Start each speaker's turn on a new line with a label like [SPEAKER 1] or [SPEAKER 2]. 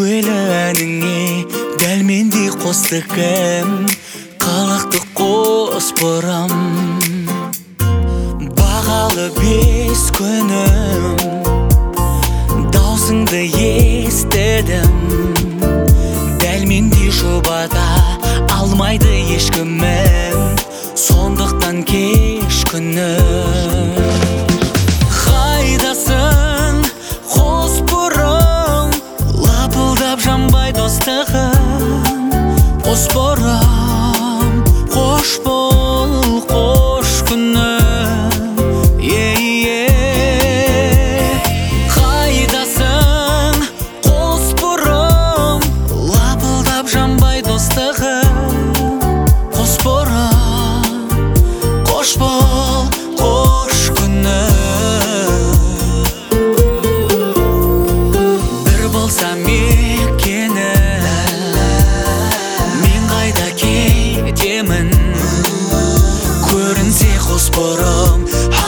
[SPEAKER 1] әуелі әніңе дәл мендей қосты кім, қалақты қос бұрам. Бағалы 5 күнім, даусыңды естідім, дәл мендей жұбата алмайды ешкімім, сондықтан кеш күнім. Қайдасың қос бұрым, лапылдап жанбай достығым, қос бұрым.